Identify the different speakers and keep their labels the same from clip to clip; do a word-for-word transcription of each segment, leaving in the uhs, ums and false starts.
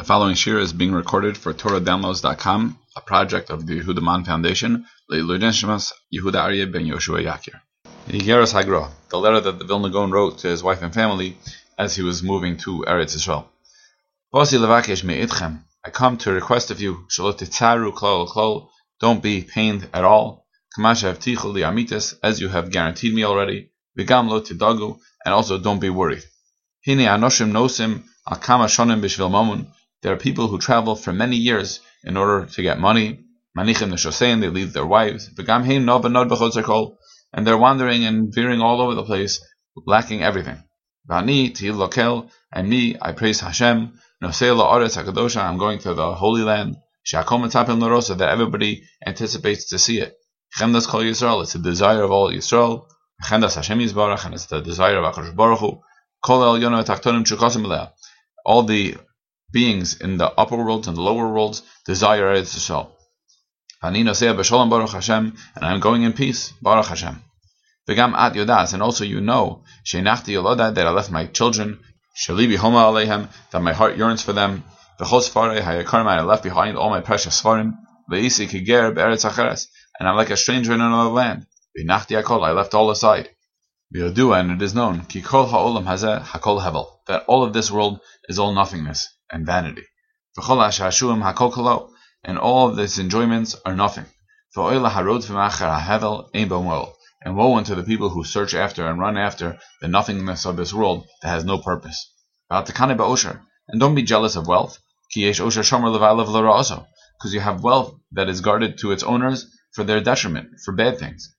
Speaker 1: following shir is being recorded for Torah Downloads dot com, a project of the Yehuda Man Foundation, Leilui Neshmas Yehuda Aryeh ben Yoshua Yakir. Yigeras Hagra, the letter that the Vilna Gaon wrote to his wife and family as he was moving to Eretz Yisrael. Basi levakesh me'itchem, I come to request of you, shelo titzaru klal klal, don't be pained at all, kamasha havtichu li amitis, as you have guaranteed me already, v'gam lo tidagu, and also don't be worried. Hine anoshim nosim al kama shonim b'shvil mamun, there are people who travel for many years in order to get money. Manichim neshosein, they leave their wives. V'gam heim no benod b'chotzer kol, and they're wandering and veering all over the place, lacking everything. V'ani til lokel, and me, I praise Hashem. Nosei la'aretz hakadosha, I'm going to the Holy Land. She'akom etzapim l'rosa, that everybody anticipates to see it. Chemdas kol Yisrael, it's the desire of all Yisrael. Chemdas Hashem Yisbarach, and it's the desire of HaKadosh Baruch Hu. Kol elyono etachtonim chukosim eleh, all the beings in the upper worlds and the lower worlds desire Eretz Yisrael. Ani nosei b'sholom Baruch Hashem, and I'm going in peace, Baruch Hashem. V'gam at yodas, and also you know, she'nachti yoloda, that I left my children, shelibi homa aleihem, that my heart yearns for them, v'chos farei hayakarim, I left behind all my precious svarim, v'isi kiger be'eretz acheres, and I'm like a stranger in another land, v'nachti akol, I left all aside. V'yodua, and it is known, ki kol ha'olam hazeh hakol hevel, that all of this world is all nothingness and vanity. V'chol ha'shashuim hakol kolo, and all of these enjoyments are nothing. V'oila harod v'machar ha'hevel ein bo moel, and woe unto the people who search after and run after the nothingness of this world that has no purpose. And don't be jealous of wealth, because you have wealth that is guarded to its owners for their detriment, for bad things.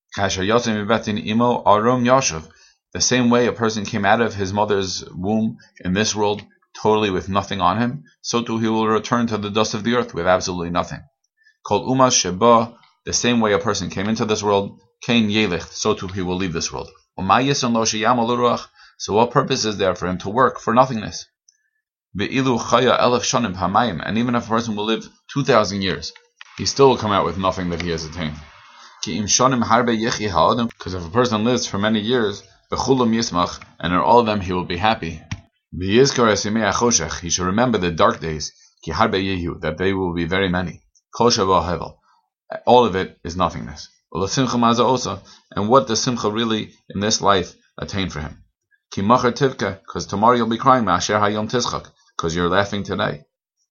Speaker 1: The same way a person came out of his mother's womb in this world totally with nothing on him, so too he will return to the dust of the earth with absolutely nothing. The same way a person came into this world, Kain Yelich, so too he will leave this world. So what purpose is there for him to work for nothingness? And even if a person will live two thousand years, he still will come out with nothing that he has attained. Because if a person lives for many years, and in all of them he will be happy. He should remember the dark days, that they will be very many. All of it is nothingness. And what does simcha really in this life attain for him? Because tomorrow you'll be crying, because you're laughing today.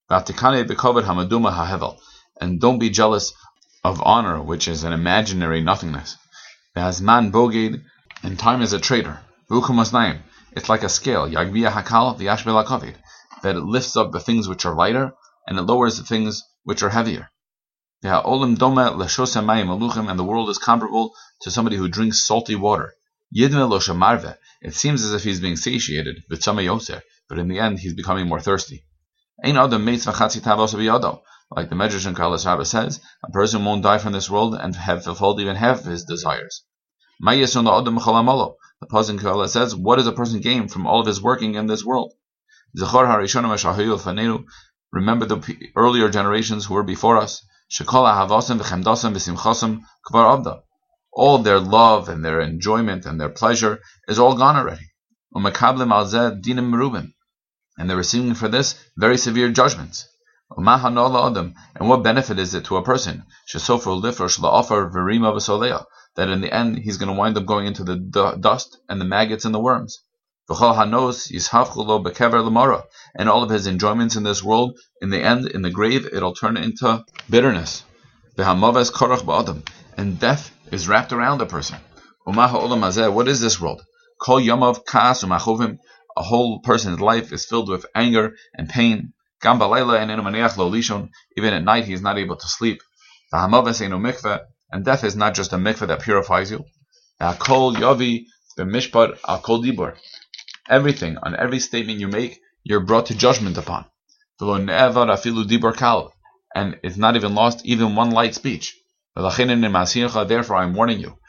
Speaker 1: And don't be jealous of honor, which is an imaginary nothingness. And time is a traitor. It's like a scale, that it lifts up the things which are lighter, and it lowers the things which are heavier. And the world is comparable to somebody who drinks salty water. It seems as if he's being satiated, but in the end he's becoming more thirsty. Like the Medrash in Kalas Rabbah says, a person won't die from this world and have fulfilled even half of his desires. The Pasuk in Kalas says, what does a person gain from all of his working in this world? Remember the earlier generations who were before us. All their love and their enjoyment and their pleasure is all gone already. And they're receiving for this very severe judgments. And what benefit is it to a person that in the end he's going to wind up going into the dust and the maggots and the worms? And all of his enjoyments in this world, in the end, in the grave, it'll turn into bitterness. And death is wrapped around a person. What is this world? A whole person's life is filled with anger and pain. Even at night he is not able to sleep. And death is not just a mikveh that purifies you. Everything, on every statement you make, you're brought to judgment upon. And it's not even lost even one light speech. Therefore I am warning you.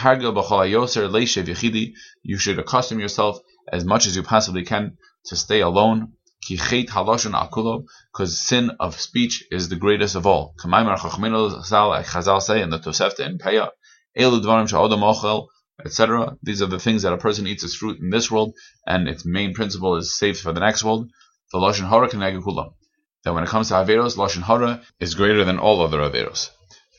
Speaker 1: You should accustom yourself as much as you possibly can to stay alone. Because sin of speech is the greatest of all. Chazal say in the Tosefta in Peah, et cetera. These are the things that a person eats as fruit in this world, and its main principle is saved for the next world. the Lashon Hara Keneged Kulam. That when it comes to Averos, Lashon Hara is greater than all other Averos.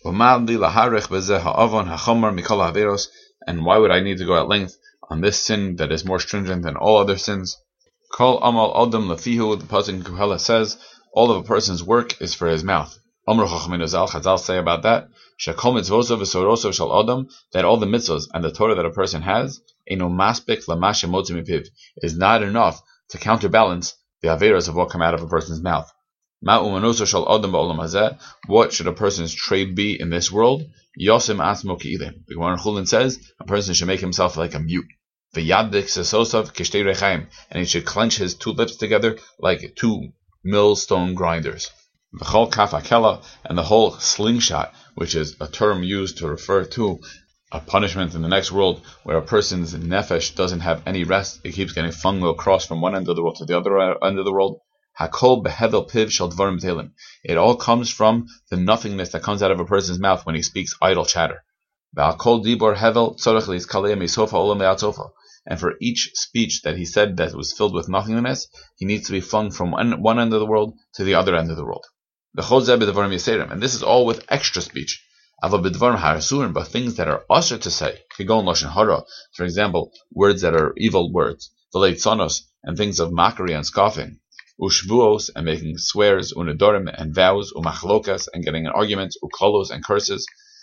Speaker 1: And why would I need to go at length on this sin that is more stringent than all other sins? Kol amal adam lefihu, the pasuk in Kohelet says, all of a person's work is for his mouth. Amr Chachamim Zal, Chazal say about that, shekol mitzvosav v'sorosov shel adam, that all the mitzvahs and the Torah that a person has, eino maspik l'mashe motzi mipiv, is not enough to counterbalance the averos of what come out of a person's mouth. Ma umanoso shel adam ba'olam hazeh, what should a person's trade be in this world? Yosim asmo ki'ilim. The Gemara in Chulin says, a person should make himself like a mute. V'yaddik sesosav kishtei rechaim, and he should clench his two lips together like two millstone grinders. V'chol kaf akela, and the whole slingshot, which is a term used to refer to a punishment in the next world, where a person's nefesh doesn't have any rest, it keeps getting flung across from one end of the world to the other end of the world. Hakol behedel piv shel dvarim telim. It all comes from the nothingness that comes out of a person's mouth when he speaks idle chatter. V'akol dibor hevel tzorech leiskalei misofa olam le'atzofa. And for each speech that he said that was filled with nothingness, he needs to be flung from one, one end of the world to the other end of the world. And this is all with extra speech. But things that are usher to say, for example, words that are evil words, and things of mockery and scoffing, ushvuos, and making swears, unedorim, and vows, umachlokas, and getting in arguments, uklolos, and curses,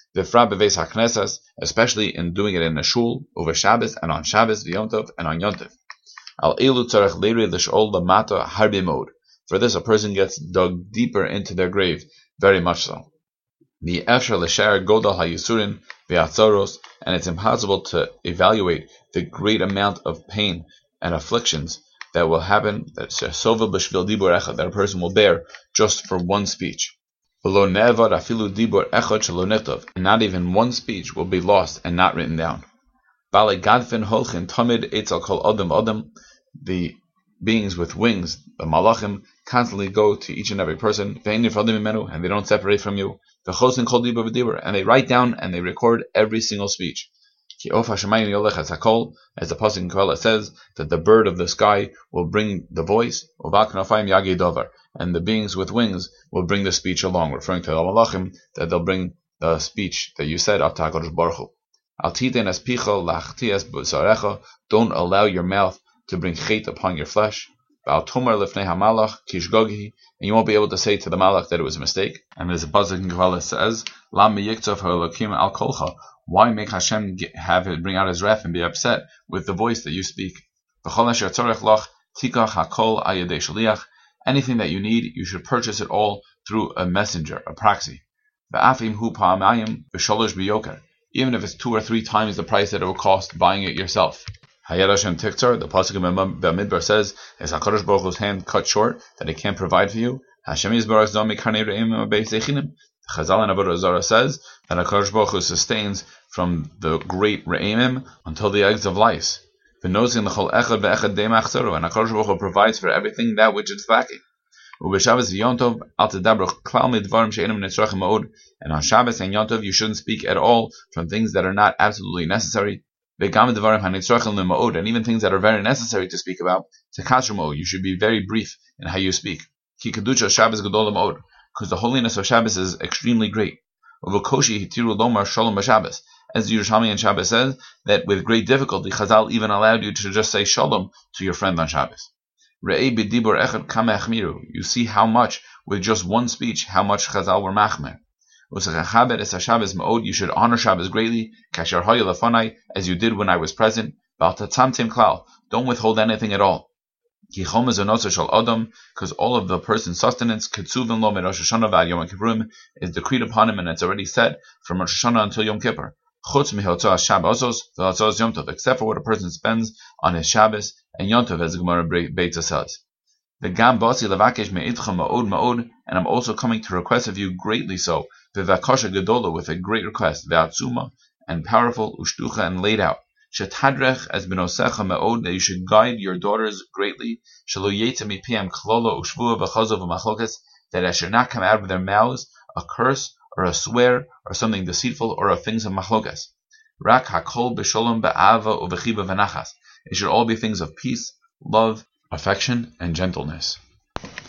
Speaker 1: especially in doing it in a shul, over Shabbos, and on Shabbos, Yom Tov, and on Yom Tov. Al elu tzarech leiri l'shol lamata harbe mod. For this, a person gets dug deeper into their grave, very much so. The efshar l'shar godal hayisurin v'atzaros, and it's impossible to evaluate the great amount of pain and afflictions that will happen, that sova b'shvil dibur echad, that a person will bear just for one speech. Below nevad afilu dibur echad shelo nichtav, and not even one speech will be lost and not written down. Bale gadfin holchin tamid etzel kol adam adam, the beings with wings, the malachim, constantly go to each and every person, and they don't separate from you. And they write down and they record every single speech. As the pasuk in Kohelet says, that the bird of the sky will bring the voice, and the beings with wings will bring the speech along, referring to the malachim, that they'll bring the speech that you said up to HaKadosh Baruch Hu. Don't allow your mouth to bring chait upon your flesh, and you won't be able to say to the malach that it was a mistake. And there's a pasuk in Kohelet says, why make Hashem get, have it bring out his wrath and be upset with the voice that you speak? Anything that you need, you should purchase it all through a messenger, a proxy. Even if it's two or three times the price that it will cost buying it yourself. Hayad Hashem Tiktzar, the pasuk in Bamidbar says, is HaKadosh Baruch Hu's hand cut short, that it can't provide for you. Hashem Yisbarach Zomi Karnei Re'im Beis Zechinim. Chazal in Avodah Zarah says that HaKadosh Baruch Hu sustains from the great Re'imim until the eggs of lice. V'nozin l'chol echad ve'echad dei machzoro, and HaKadosh Baruch Hu provides for everything that which it's lacking. U'b'Shabbos v'Yom Tov al tedabru klal midvarim she'enim netzrachim ma'od, and on Shabbos and Yom Tov you shouldn't speak at all from things that are not absolutely necessary. And even things that are very necessary to speak about, you should be very brief in how you speak. Because the holiness of Shabbos is extremely great. As the Yerushalmi in Shabbos says, that with great difficulty, Chazal even allowed you to just say shalom to your friend on Shabbos. You see how much, with just one speech, how much Chazal were machmer. You should honor Shabbos greatly, as you did when I was present. Don't withhold anything at all. Because all of the person's sustenance is decreed upon him, and it's already set from Rosh Hashanah until Yom Kippur. Except for what a person spends on his Shabbos and Yom Tov, as the Gemara Beitza says. And I'm also coming to request of you greatly so, with a great request, and powerful, ushtucha, and laid out. That you should guide your daughters greatly, that it should not come out of their mouths a curse, or a swear, or something deceitful, or of things of machlokas. It should all be things of peace, love, affection, and gentleness.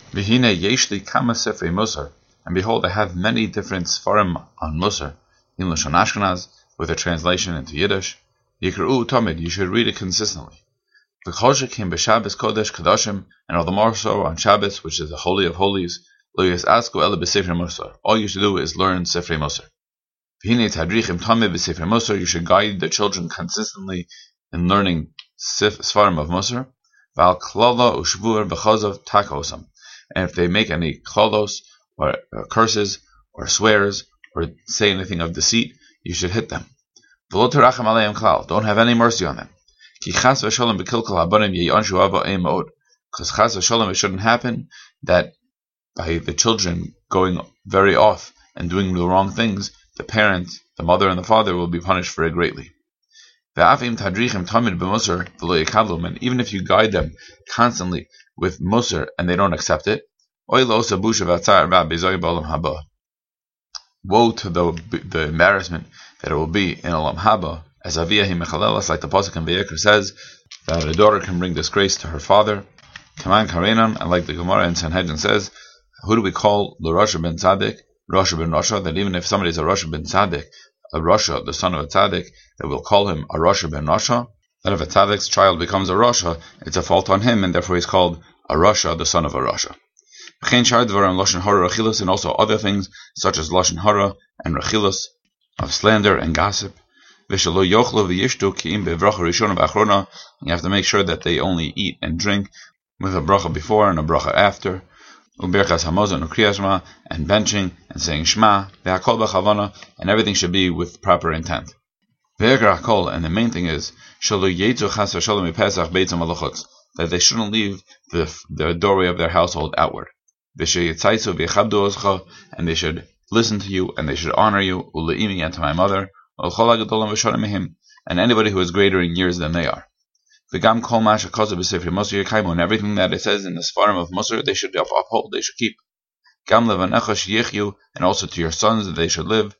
Speaker 1: V'hine yeshli kama sefrei Musar, and behold, I have many different Sfarim on Musar, in Lashon Ashkenaz, with a translation into Yiddish. Yikru Tamid, you should read it consistently. V'chol shekim b'Shabbos Kodesh Kadashim, and all the more so on Shabbos, which is the Holy of Holies, lo yis'asku ele b'Sefrei Musar. All you should do is learn Sefrei Musar. V'hine tadrichim tamid b'Sefrei Musar, you should guide the children consistently in learning Sfarim of Musar. V'al klala u'shvur v'chazav takosam. And if they make any klalos, or uh, curses, or swears, or say anything of deceit, you should hit them. V'lo terachem aleim klal. Don't have any mercy on them. Ki chas v'sholem b'kilkal habanim ye'anshu ava ein ma'od. Because chas v'sholem, it shouldn't happen that by the children going very off and doing the wrong things, the parent, the mother, and the father will be punished for it greatly. And even if you guide them constantly with musar and they don't accept it, woe to the the embarrassment that it will be in Olam Haba, as Aviyah Mechalelas, like the pasuk in Vayikra says, that a daughter can bring disgrace to her father. Kaman Karenan, and like the Gemara in Sanhedrin says, who do we call the Rasha ben Tzaddik? Rasha ben Rasha, that even if somebody is a Rasha ben Tzaddik, a Rasha, the son of a Tzaddik, that we'll call him a Rasha ben Rasha. That if a Tzaddik's child becomes a Rasha, it's a fault on him, and therefore he's called a Rasha, the son of a Rasha. And also other things, such as Lashon Hara and Rachilus, of slander and gossip. You have to make sure that they only eat and drink with a bracha before and a bracha after. And benching and saying Shema, and everything should be with proper intent. And the main thing is that they shouldn't leave the, the doorway of their household outward. And they should listen to you, and they should honor you, and to my mother, and anybody who is greater in years than they are. And everything that it says in the Sfarim of Musar, they should uphold, they should keep. And also to your sons, that they should live.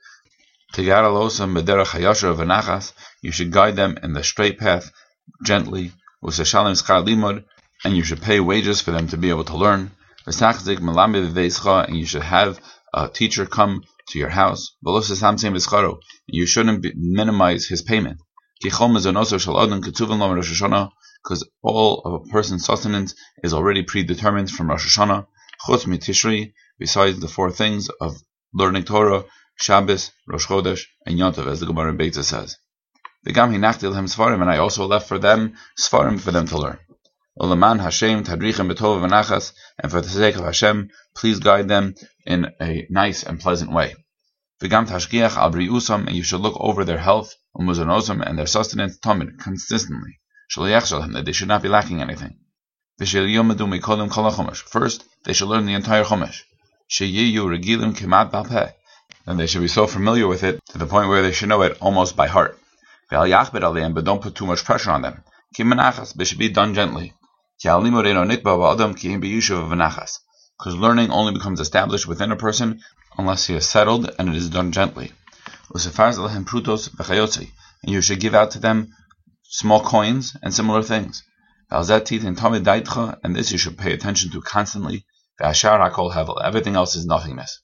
Speaker 1: You should guide them in the straight path, gently, and you should pay wages for them to be able to learn. And you should have a teacher come to your house. You shouldn't be, minimize his payment. Because all of a person's sustenance is already predetermined from Rosh Hashanah, Chutz Tishri, besides the four things of learning Torah, Shabbos, Rosh Chodesh, and Yom Tov, as the Gemara in Beitza says. And I also left for them Sfarim for them to learn. And for the sake of Hashem, please guide them in a nice and pleasant way. And you should look over their health, and their sustenance consistently, that they should not be lacking anything. First, they should learn the entire Chumash. And they should be so familiar with it to the point where they should know it almost by heart. But don't put too much pressure on them. They should be done gently. Because learning only becomes established within a person unless he is settled, and it is done gently. And you should give out to them small coins and similar things. And this you should pay attention to constantly. Everything else is nothingness.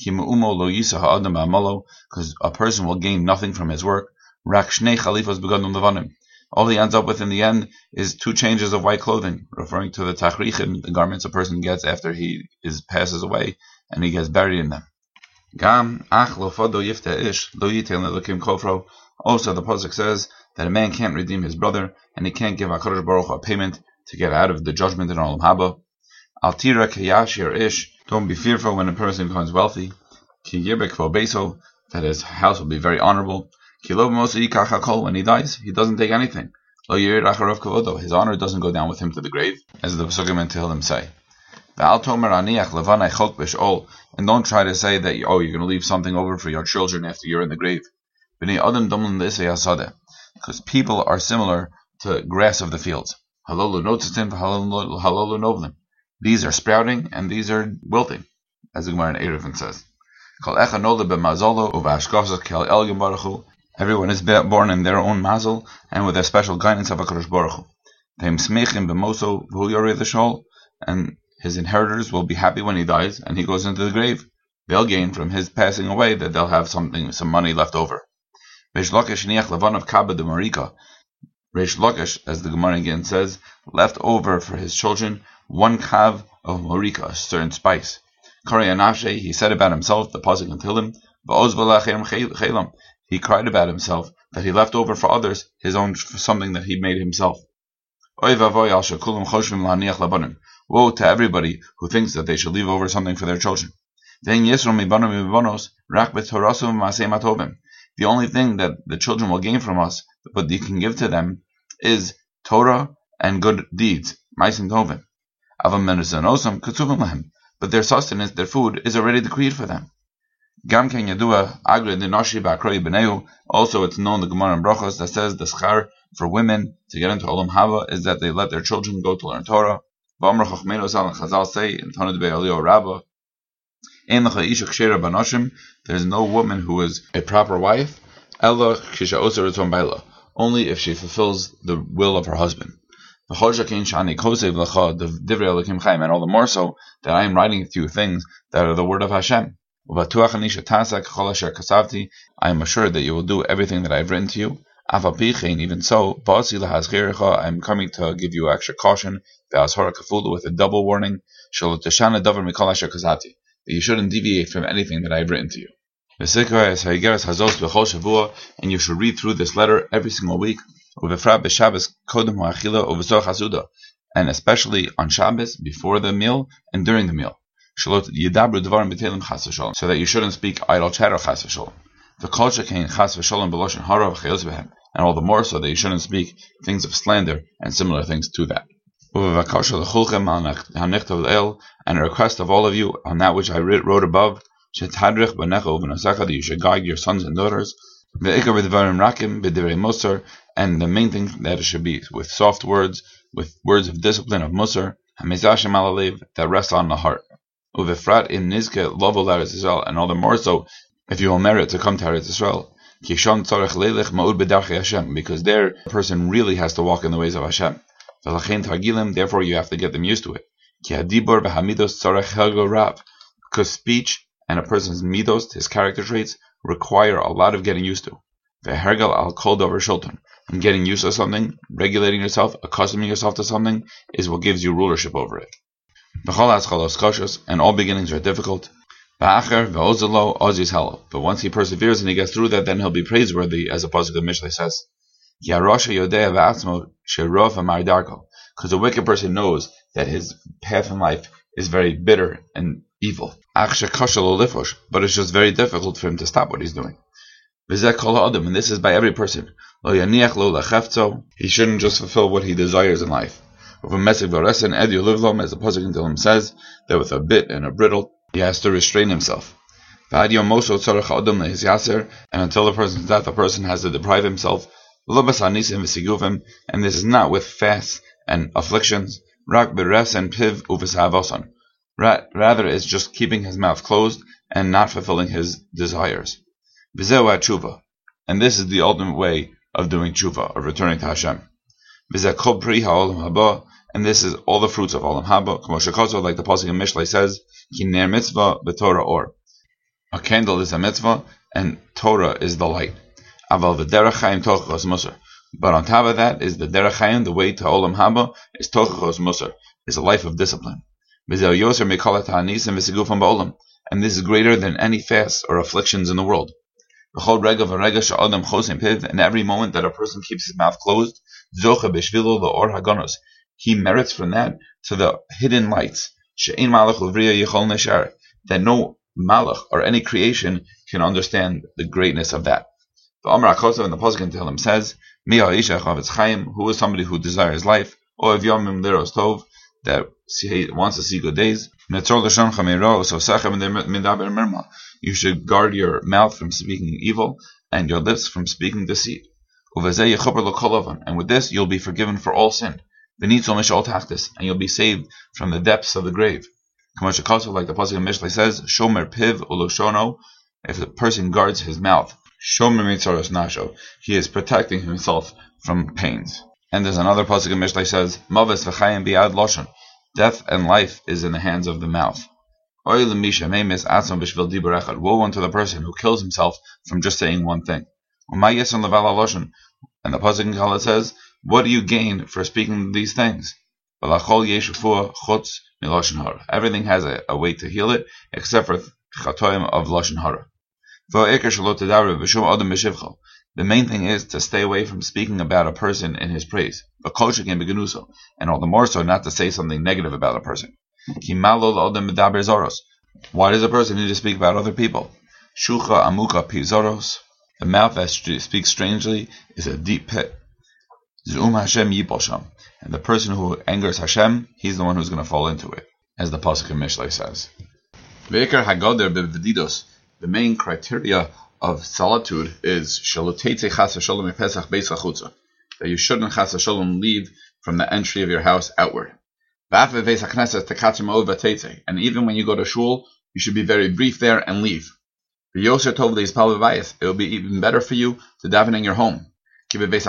Speaker 1: Because a person will gain nothing from his work. All he ends up with in the end is two changes of white clothing, referring to the tachrichim, the garments a person gets after he is passes away and he gets buried in them. Also, the pasuk says that a man can't redeem his brother, and he can't give HaKadosh Baruch Hu a payment to get out of the judgment in Olam Haba. Altira kiyashir ish. Don't be fearful when a person becomes wealthy. Ki yirbek vo beso, that his house will be very honorable. Ki lo b'mosi yikach hakol, when he dies, he doesn't take anything. Lo yirid acharav kavodo, his honor doesn't go down with him to the grave, as the Pesukim and Tehillim say. V'al tomer aniach levanai chok b'sh'ol, and don't try to say that oh you're going to leave something over for your children after you're in the grave. B'nei adam domlin l'isei hasadeh, because people are similar to grass of the fields. Halolu notitim, halolu novlim. These are sprouting and these are wilting, as the Gemara in Eruvin says. Everyone is born in their own mazel and with a special guidance of HaKadosh Baruch Hu. And his inheritors will be happy when he dies and he goes into the grave. They'll gain from his passing away that they'll have something, some money left over. Reish Lakish niach levan of Kabba de Marika. Reish Lakish, as the Gemara again says, left over for his children one kav of Marika, a certain spice. Kari Anashe, he said about himself, the pasuk in Tehillim, he cried about himself that he left over for others his own for something that he made himself. Woe to everybody who thinks that they should leave over something for their children. The only thing that the children will gain from us, but you can give to them, is Torah and good deeds. But their sustenance, their food, is already decreed for them. Also, it's known the Gemara in Brachos that says the schar for women to get into Olam Haba is that they let their children go to learn Torah. Chazal say in Tanad Be'alio Rabbah, there's no woman who is a proper wife, only if she fulfills the will of her husband. And all the more so that I am writing to you things that are the word of Hashem. I am assured that you will do everything that I have written to you. Even so, I am coming to give you extra caution with a double warning that you shouldn't deviate from anything that I have written to you. And you should read through this letter every single week, and especially on Shabbos, before the meal and during the meal, so that you shouldn't speak idle chatter, and all the more so that you shouldn't speak things of slander and similar things to that. And a request of all of you on that which I wrote above, that you should guide your sons and daughters, and the main thing that it should be with soft words, with words of discipline of musar, that rest on the heart. And all the more so if you will merit to come to Eretz Yisrael, because there a person really has to walk in the ways of Hashem. Therefore you have to get them used to it. Because speech and a person's midos, his character traits, require a lot of getting used to. And getting used to something, regulating yourself, accustoming yourself to something, is what gives you rulership over it. And all beginnings are difficult. But once he perseveres and he gets through that, then he'll be praiseworthy, as the pasuk of Mishlei says. Because a wicked person knows that his path in life is very bitter and evil. But it's just very difficult for him to stop what he's doing. And this is by every person. He shouldn't just fulfill what he desires in life. As the pasuk in Tehillim says, that with a bit and a brittle, he has to restrain himself. And until the person's death, the person has to deprive himself. And this is not with fasts and afflictions. Rather, it's just keeping his mouth closed and not fulfilling his desires. And this is the ultimate way of doing tshuva, of returning to Hashem. And this is all the fruits of Olam Haba, like the pasuk in Mishlei says, Ki ner mitzvah b'Torah or. A candle is a mitzvah, and Torah is the light. Aval v'derech chayim tochachos musar. But on top of that is the derech chayim, the way to Olam Haba, is tochachos musar, is a life of discipline. V'zeh yoser mikolat ha'anisim v'sigufam ba'olam. And this is greater than any fasts or afflictions in the world. B'chol rega v'rega she'adam chosim piv. In every moment that a person keeps his mouth closed, zocha b'shvilo l'or haganos. He merits from that to the hidden lights, she'ein malach uvriya yichol neshar, that no malach or any creation can understand the greatness of that. The Amar HaKosov in the pasuk in Tehillim says, Mi ha'isha chavetz chaim, who is somebody who desires life, o ev yomim liros tov, that wants to see good days. You should guard your mouth from speaking evil and your lips from speaking deceit. And with this you'll be forgiven for all sin. And you'll be saved from the depths of the grave. Like the pasuk in Mishlei says, Shomer piv uloshono, if the person guards his mouth, Shomer mitzaros nasho, he is protecting himself from pains. And there's another pasuk in Mishlei says, Maves v'chayim bi'ad loshon, Death and life is in the hands of the mouth. Woe unto the person who kills himself from just saying one thing. And the Pasuk in Kala says, what do you gain for speaking these things? Everything has a, a way to heal it, except for chatoim of lashon hara. The main thing is to stay away from speaking about a person in his praise, and all the more so not to say something negative about a person. Why does a person need to speak about other people? Shucha amuka pizoros. The mouth that speaks strangely is a deep pit. Zum Hashem yipol sham. And the person who angers Hashem, he's the one who's going to fall into it, as the Pasuk in Mishlei says. Ve'ikar hagoder b'vedidos. The main criteria of solitude is shalotete chas v'sholom mipesach beis chachutza, that you shouldn't chas v'sholom leave from the entry of your house outward. And even when you go to shul, you should be very brief there and leave. It will be even better for you to daven in your home. Because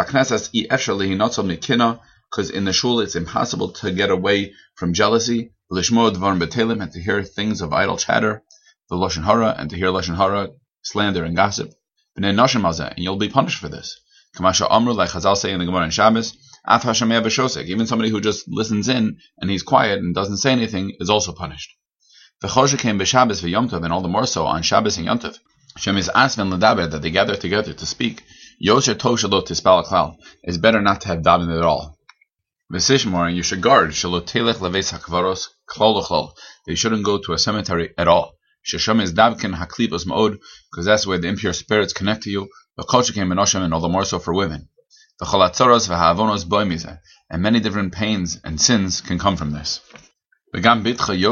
Speaker 1: in the shul it's impossible to get away from jealousy, and to hear things of idle chatter, the lashon hara, and to hear lashon hara, slander and gossip. And you'll be punished for this. Like Chazal say in the Gemara in Shabbos, even somebody who just listens in and he's quiet and doesn't say anything is also punished. The Choshe came b'Shabbos v'Yom and all the more so on Shabbos and Yom Tov. Shem is asven l'daber, that they gather together to speak. Yosher tov shalot tispal klal. It's better not to have daven at all. V'sishmor, and you should guard shalot telech leveis hakvaros klal l'chlal. They shouldn't go to a cemetery at all. Sheshem is davkin haklipos ma'od, because that's where the impure spirits connect to you. The Choshe came b'Noshem, and all the more so for women. The cholatzoros v'ha'avonos boy mizeh, and many different pains and sins can come from this. And even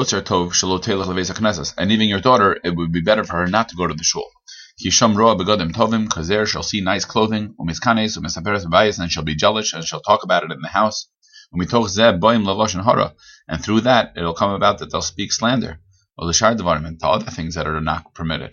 Speaker 1: your daughter, it would be better for her not to go to the shul. Because there she'll see nice clothing, and she'll be jealous, and she'll talk about it in the house. And through that, it'll come about that they'll speak slander, or the other things that are not permitted.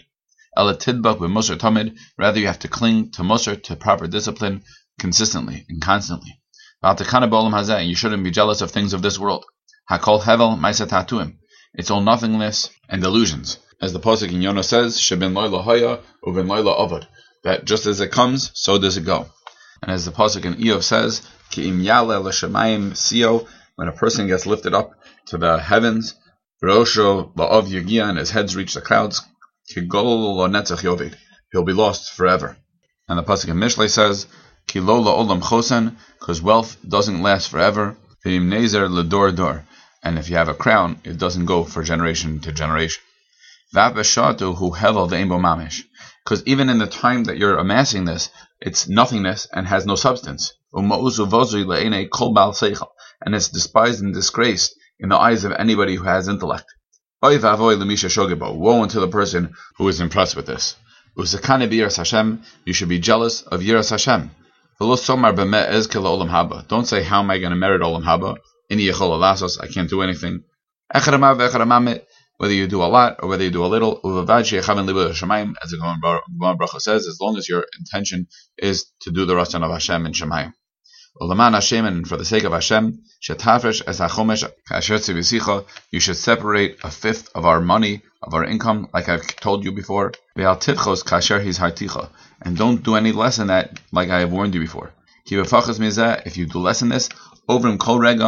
Speaker 1: Rather, you have to cling to musar, to proper discipline, consistently and constantly. And you shouldn't be jealous of things of this world. Hakol hevel ma'aseh ta'atuim. It's all nothingness and delusions. As the Pasuk in Yonah says, Shebin loyla haya uben loyla avad. That just as it comes, so does it go. And as the Pasuk in Eov says, Ki im yale l'shamayim sio, when a person gets lifted up to the heavens, Rosho la'ov yagia, and his heads reach the clouds, Ki gol lo'netzach yovid. He'll be lost forever. And the Pasuk in Mishlei says, Ki lo la'olam chosen, because wealth doesn't last forever. V'im nezer l'dor dor. And if you have a crown, it doesn't go for generation to generation. Because even in the time that you're amassing this, it's nothingness and has no substance. And it's despised and disgraced in the eyes of anybody who has intellect. Woe unto the person who is impressed with this. You should be jealous of Yiras Hashem. Don't say, how am I going to merit Olam Haba? I can't do anything. Whether you do a lot or whether you do a little, as the Gemara Bracha says, as long as your intention is to do the Ratzon of Hashem in Shemayim. And for the sake of Hashem, you should separate a fifth of our money, of our income, like I've told you before. And don't do any less than that, like I have warned you before. If you do less than this, you'll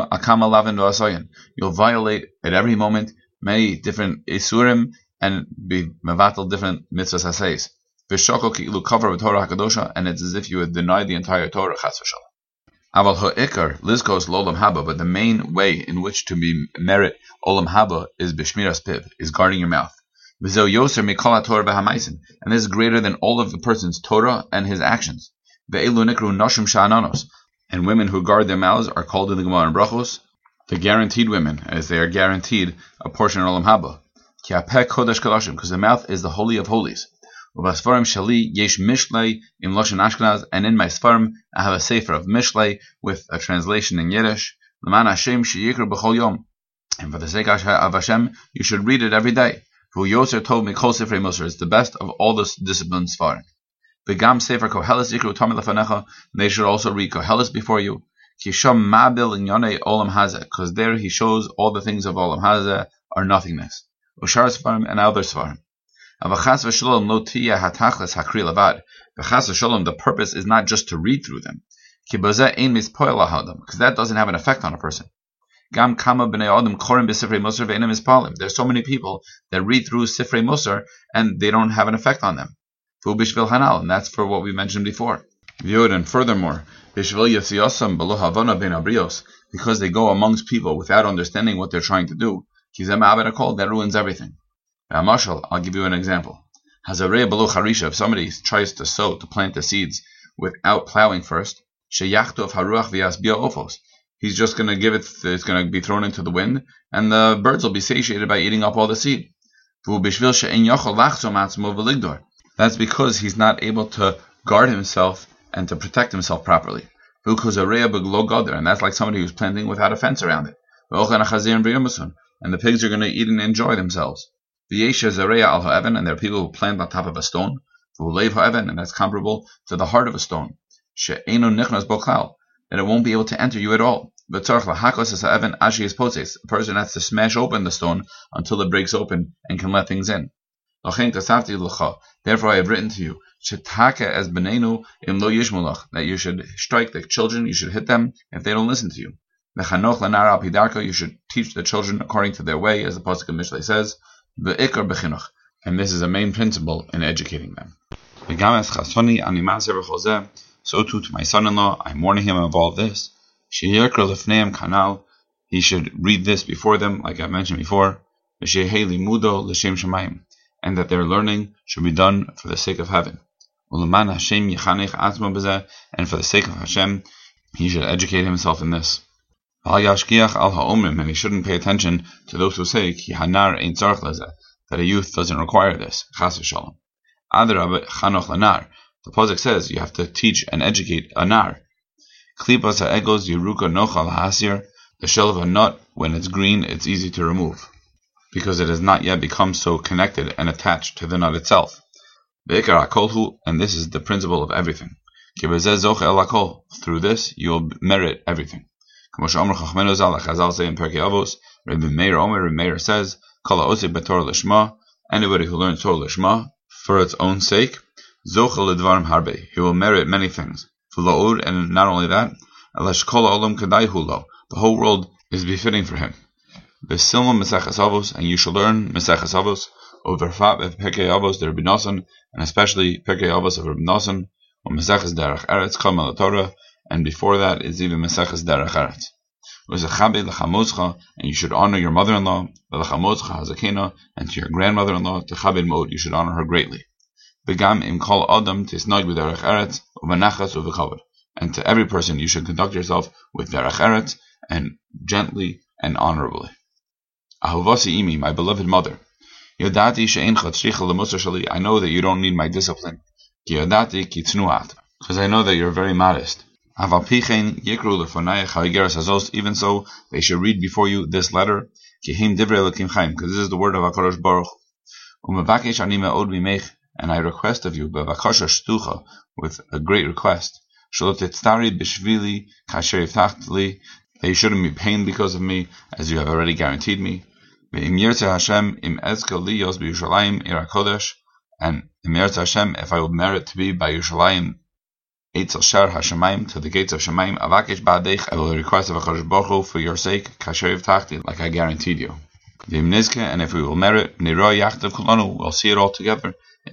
Speaker 1: violate at every moment many different isurim and be mevatel different mitzvahs haseis. V'shoko ki'ilu cover with Torah Hakadosha, and it's as if you had denied the entire Torah chas v'shalom. Aval ha'ikar lizkos l'olam haba, but the main way in which to be merit olam haba is b'shmiras piv, is guarding your mouth. V'zeu yoser mikol ha'torah v'hamaisin, and this is greater than all of the person's Torah and his actions. Ve'elu nikru noshim sha'ananos, and women who guard their mouths are called in the Gemara in Brachos the guaranteed women, as they are guaranteed a portion in Olam Haba. Ki hapeh kodesh kodashim, because the mouth is the holy of holies. Ubasfarim shali yesh mishlei im loshen Ashkenaz, and in my sfarim I have a sefer of mishlei with a translation in Yiddish. L'man Hashem sheyikru b'chol yom, and for the sake of Hashem, you should read it every day. V'hu yoser tov mikol sifrei Musar, it's the best of all the disciplined sfarim. V'gam sefer Koheles yikru tamid lefanecha, they should also read Koheles before you. Kisham Mabil Inyane Olam Haza, because there he shows all the things of Olam Haza are nothingness. Ushar Svarim and other Svarim. Avachas v'shalom lo tiya hatachlis hakri lavad. V'chas v'shalom, the purpose is not just to read through them. Ki b'zeh ein mispoel lahadam, because that doesn't have an effect on a person. Gam kama b'nei adam korim b'sifrei musar ve'enim mispalim. There's so many people that read through Sifrei Musar and they don't have an effect on them. Fu b'shvil hanal, and that's for what we mentioned before. V'yod, and furthermore, b'shvil yatziyosam b'lo havana ben abrios, because they go amongst people without understanding what they're trying to do. Ki zeh ma'abed hakol, that ruins everything. Now, Marshall, I'll give you an example. Hazarei below harisha, if somebody tries to sow, to plant the seeds without plowing first, sheyachtu haruach v'yasbia ofos. He's just going to give it, it's going to be thrown into the wind, and the birds will be satiated by eating up all the seed. That's because he's not able to guard himself and to protect himself properly. And that's like somebody who's planting without a fence around it. And the pigs are going to eat and enjoy themselves. And there are people who plant on top of a stone, and that's comparable to the heart of a stone. That it won't be able to enter you at all. A person has to smash open the stone until it breaks open and can let things in. Therefore I have written to you that you should strike the children, you should hit them if they don't listen to you. You should teach the children according to their way, as the Pasuk of Mishlei says, and this is a main principle in educating them. So too to my son-in-law, I'm warning him of all this. He should read this before them, like I mentioned before, and that their learning should be done for the sake of heaven. And for the sake of Hashem, he should educate himself in this. And he shouldn't pay attention to those who say that a youth doesn't require this. The Pasuk says you have to teach and educate a nar. Klipas ha'egos yeruka nochal ha'asir. The shell of a nut, when it's green, it's easy to remove, because it has not yet become so connected and attached to the nut itself. Be'ikar ha'kolhu, and this is the principle of everything. Kibazeh zoche el hakol. Through this, you will merit everything. K'mo she'omer chachmenu zal, like Chazal say in Perkei Avos, Rabbi Meir Omer, Rabbi Meir says, Kol ha'oseh b'Torah l'shma, anybody who learns Torah l'shma, for its own sake, Zochel ledvarim harbe, he will merit many things. V'lo'od, and not only that, alash kol ha'olam kadaihu lo, the whole world is befitting for him. V'silma Maseches Avos, and you shall learn Maseches Avos, overfat with Perkei Avos the Rabbi Nosson, and especially Perkei Avos of Rabbi Nosson, or Maseches Derech Eretz Kol Torah, and before that is even Maseches Derech Eretz. V'zechabe l'chamozcha, and you should honor your mother-in-law, v'lechamozcha hazakena, and to your grandmother-in-law, techabed mod, you should honor her greatly. Begam im kol adam tisnag b'derech eretz u'benachas u'v'kavod, and to every person you should conduct yourself with derech eretz and gently and honorably. Ahovasi imi, my beloved mother, yodati she'eincha tzricha l'musar shali, I know that you don't need my discipline. Ki yodati ki tznuat, because I know that you're very modest. Aval pichein yikru lefonayach ha'igeras hazos, even so they should read before you this letter. Ki him divrei elokim chaim, because this is the word of HaKadosh Baruch. U'mevakesh ani me'od mimech, and I request of you, b'vakasha shtucha, with a great request, shalotitztari b'shvili kasher yiftachtli, that you shouldn't be pained because of me, as you have already guaranteed me. V'im yirtzeh Hashem im ezkel liyos b'Yushalayim ir HaKodesh, and im yirtzeh Hashem, if I will merit to be by Yerushalayim, eitzel shar hashemayim, to the gates of Shemayim, avakesh ba'adech, I will request of HaKadosh Baruch Hu for your sake, kasher yiftachtli, like I guaranteed you. V'im nizke, and if we will merit, niro yachtav kulanu, we'll see it all together. If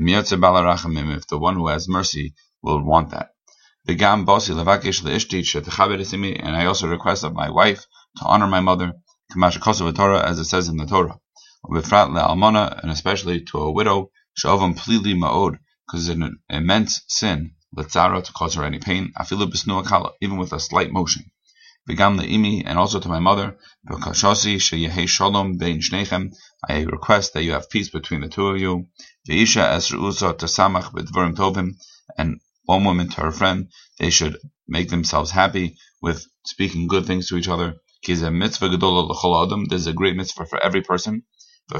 Speaker 1: the one who has mercy will want that. And I also request of my wife to honor my mother, as it says in the Torah, and especially to a widow, because it's an immense sin to cause her any pain, even with a slight motion. And also to my mother, I request that you have peace between the two of you. And one woman to her friend, they should make themselves happy with speaking good things to each other. There's a great mitzvah for every person. And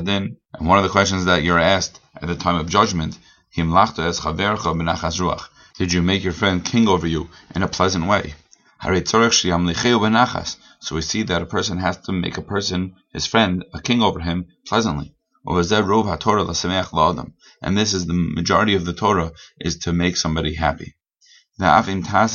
Speaker 1: one of the questions that you're asked at the time of judgment, Did you make your friend king over you in a pleasant way? So we see that a person has to make a person, his friend, a king over him pleasantly. And this is the majority of the Torah, is to make somebody happy. And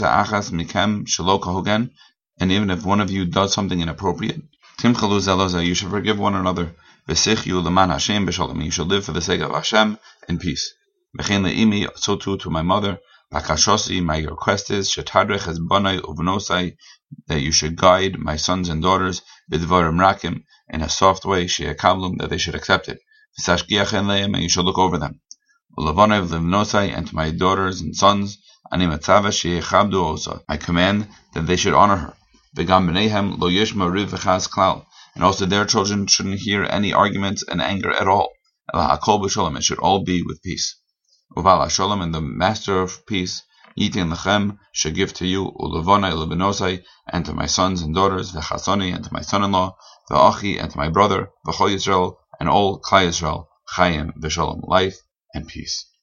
Speaker 1: even if one of you does something inappropriate, you should forgive one another. You should live for the sake of Hashem in peace. So too to my mother. My request is that you should guide my sons and daughters in a soft way, that they should accept it. And you should look over them. And to my daughters and sons, I command that they should honor her. And also their children shouldn't hear any arguments and anger at all. It should all be with peace. And the Master of Peace, Yitin Lechem, should give to you, Ulevonai Lebenosai, and to my sons and daughters, V'chasoni, and to my son-in-law, V'achi, and to my brother, V'chol Yisrael, and all Klai Yisrael, Chayim V'shalom, life and peace.